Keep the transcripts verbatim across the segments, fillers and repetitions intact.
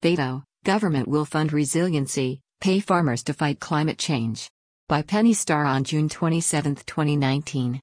Beto, government will fund resiliency, pay farmers to fight climate change. By Penny Starr on June twenty-seventh, twenty nineteen.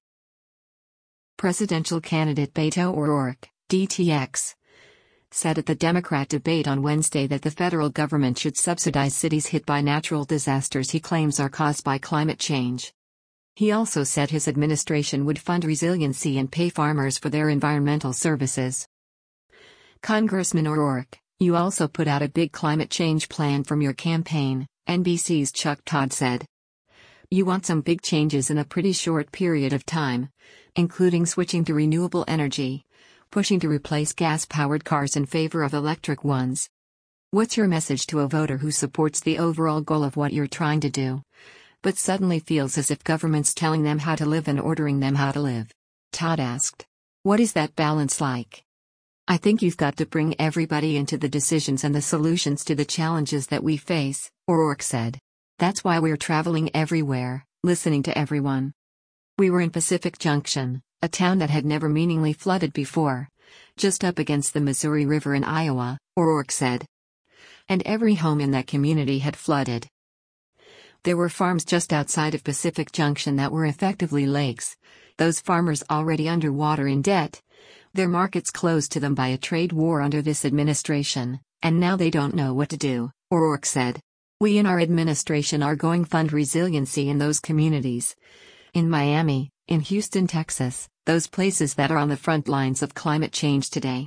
Presidential candidate Beto O'Rourke, D T X, said at the Democrat debate on Wednesday that the federal government should subsidize cities hit by natural disasters he claims are caused by climate change. He also said his administration would fund resiliency and pay farmers for their environmental services. Congressman O'Rourke, you also put out a big climate change plan from your campaign, N B C's Chuck Todd said. You want some big changes in a pretty short period of time, including switching to renewable energy, pushing to replace gas-powered cars in favor of electric ones. What's your message to a voter who supports the overall goal of what you're trying to do, but suddenly feels as if government's telling them how to live and ordering them how to live? Todd asked. What is that balance like? I think you've got to bring everybody into the decisions and the solutions to the challenges that we face, O'Rourke said. That's why we're traveling everywhere, listening to everyone. We were in Pacific Junction, a town that had never meaningfully flooded before, just up against the Missouri River in Iowa, O'Rourke said. And every home in that community had flooded. There were farms just outside of Pacific Junction that were effectively lakes, those farmers already underwater in debt, their markets closed to them by a trade war under this administration, and now they don't know what to do, O'Rourke said. We in our administration are going to fund resiliency in those communities. In Miami, in Houston, Texas, those places that are on the front lines of climate change today.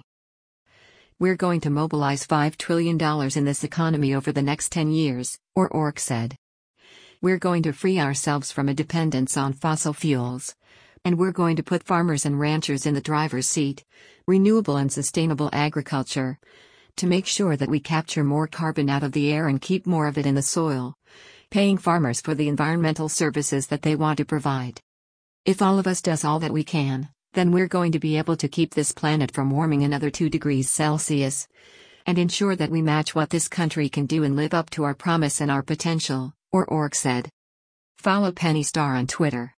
We're going to mobilize five trillion dollars in this economy over the next ten years, O'Rourke said. We're going to free ourselves from a dependence on fossil fuels. And we're going to put farmers and ranchers in the driver's seat, renewable and sustainable agriculture, to make sure that we capture more carbon out of the air and keep more of it in the soil, paying farmers for the environmental services that they want to provide. If all of us does all that we can, then we're going to be able to keep this planet from warming another two degrees Celsius, and ensure that we match what this country can do and live up to our promise and our potential, O'Rourke said. Follow Penny Starr on Twitter.